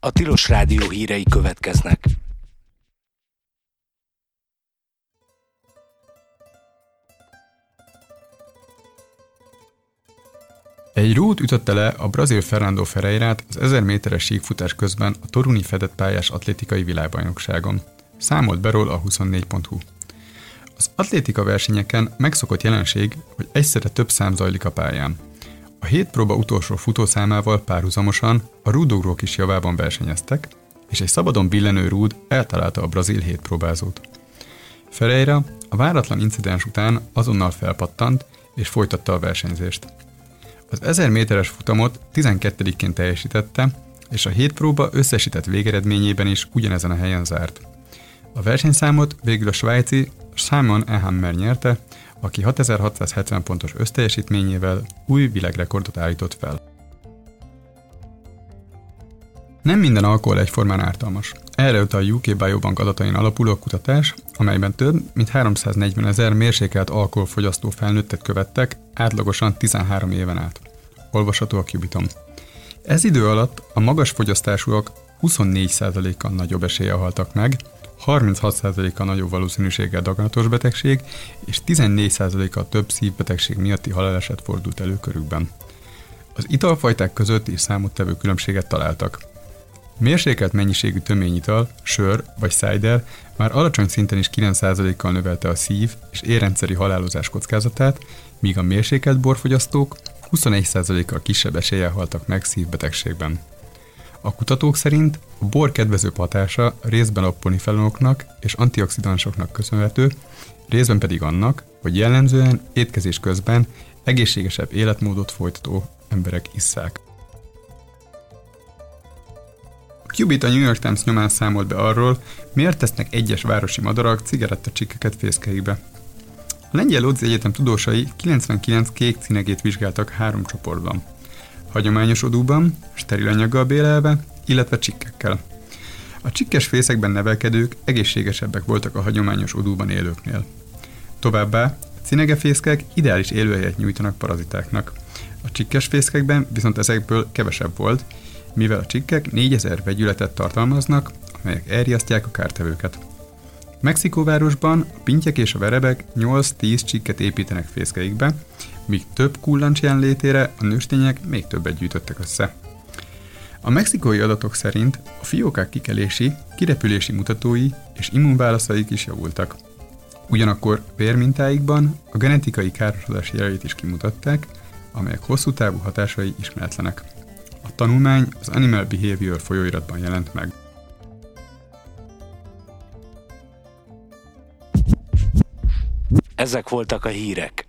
A Tilos Rádió hírei következnek. Egy rúd ütötte le a brazil Fernando Ferreirát az 1000 méteres síkfutás közben a toruni fedett pályás atlétikai világbajnokságon. Számolt be róla a 24.hu. Az atlétika versenyeken megszokott jelenség, hogy egyszerre több szám zajlik a pályán. A 7 próba utolsó futószámával párhuzamosan a rúdugrók is javában versenyeztek, és egy szabadon billenő rúd eltalálta a brazil 7 próbázót. Ferreira a váratlan incidens után azonnal felpattant és folytatta a versenyzést. Az 1000 méteres futamot 12-ként teljesítette, és a 7 próba összesített végeredményében is ugyanezen a helyen zárt. A versenyszámot végül a svájci Simon Ehammer nyerte, aki 6670 pontos összteljesítményével új világrekordot állított fel. Nem minden alkohol egyformán ártalmas. Erre utal a UK Biobank adatain alapuló kutatás, amelyben több mint 340 000 mérsékelt alkoholfogyasztó felnőttet követtek átlagosan 13 éven át. Olvasható a Cubiton. Ez idő alatt a magas fogyasztásúak 24%-kal nagyobb eséllyel haltak meg, 36%-kal nagyobb valószínűséggel daganatos betegség és 14%-kal több szívbetegség miatti haláleset fordult elő körükben. Az italfajták között is számottevő különbséget találtak. Mérsékelt mennyiségű töményital, sör vagy cider már alacsony szinten is 9%-kal növelte a szív- és érrendszeri halálozás kockázatát, míg a mérsékelt borfogyasztók 21%-kal kisebb eséllyel haltak meg szívbetegségben. A kutatók szerint a bor kedvezőbb hatása részben a polifenoloknak és antioxidansoknak köszönhető, részben pedig annak, hogy jellemzően étkezés közben egészségesebb életmódot folytató emberek isszák. A Qubit a New York Times nyomán számolt be arról, miért tesznek egyes városi madarak cigarettacsikkeket fészkeikbe. A Lengyel Lodzi Egyetem tudósai 99 kék cinegét vizsgáltak 3 csoportban. Hagyományos odúban, steril anyaggal bélelve, illetve csikkekkel. A csikkes fészekben nevelkedők egészségesebbek voltak a hagyományos odúban élőknél. Továbbá a cinegefészkek ideális élőhelyet nyújtanak parazitáknak. A csikkes fészkekben viszont ezekből kevesebb volt, mivel a csikkek 4000 vegyületet tartalmaznak, amelyek elriasztják a kártevőket. Mexikóvárosban a pintyek és a verebek 8-10 csikket építenek fészkeikbe, míg több kullancs jelenlétére a nőstények még többet gyűjtöttek össze. A mexikói adatok szerint a fiókák kikelési, kirepülési mutatói és immunválaszaik is javultak. Ugyanakkor vérmintáikban a genetikai károsodás jeleit is kimutatták, amelyek hosszú távú hatásai ismeretlenek. A tanulmány az Animal Behavior folyóiratban jelent meg. Ezek voltak a hírek.